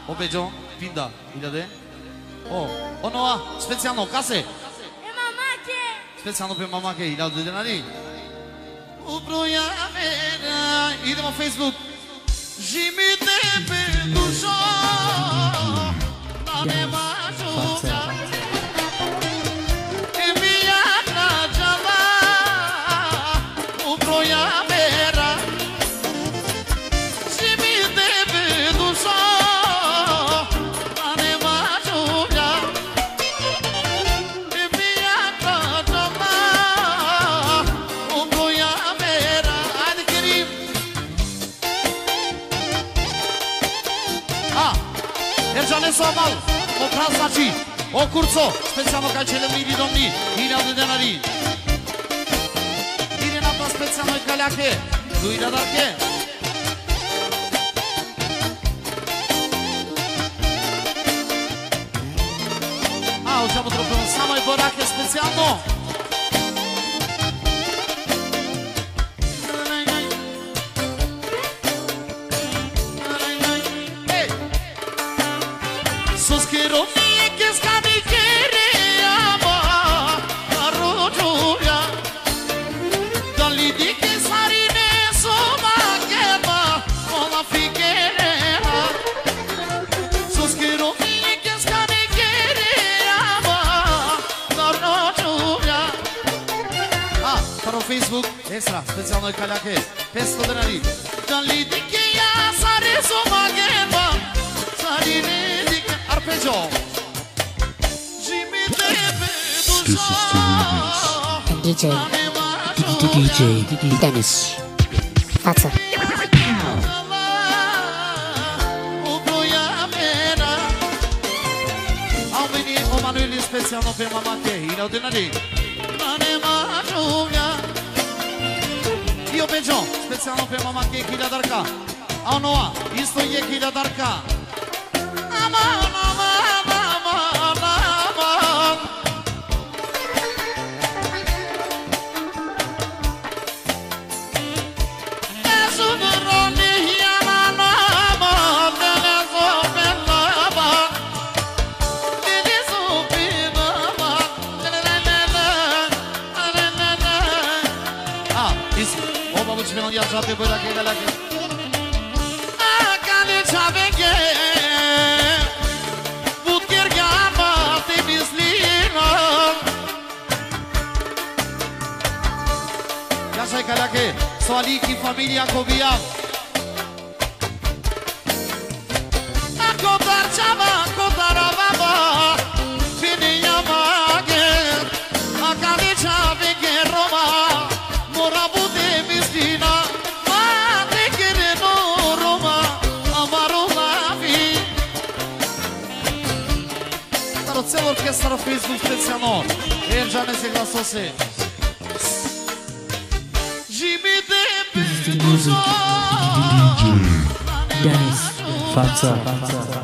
Obeđo, Pinda, iljade. Ono, specijalno, kase? Mamake. Specijalno pe mamake, 1000 dinari. Idemo Facebook. Žimi tebe dušo, da nema žuga. Somal, o Prasaci, o Curțo, specijalno ca cele mii domnii, 1000 dinari. Irina ta specijalno i Kaleake, 2000 darke. A, ușeamă tropăm, samo i Borake specijalno. Facebook, extra, specijalno i Kaleake, 500 dinari. Dali dike ja sare somagema, sarine dike arpeggio. Jimi tebe dušo. DJ Dennis. Față. Au venit o Manuel specijalno pe mamake, 1000 dinari. Io peđo, specijalno pe mamake, 1000 darka. A ono, isto je 1000 darka. Aman, aman, aman, aman. Esu droni hiana aman, delezo belaban. Delezo belaban, lelelele. Ah, isto. Babuci melodia žabe bojda ke Kaleake. Kale žabe ke Butker gama te mislino. Așa e Kaleake, Soaliki, familia Kobian. Kodar čava, kodar baba, fini yamage. Kale žabe ke Roma, morabu cel orchestra Facebook specijalno. Erđane se glasose. Jimi tebe dušo. Dennis. Față.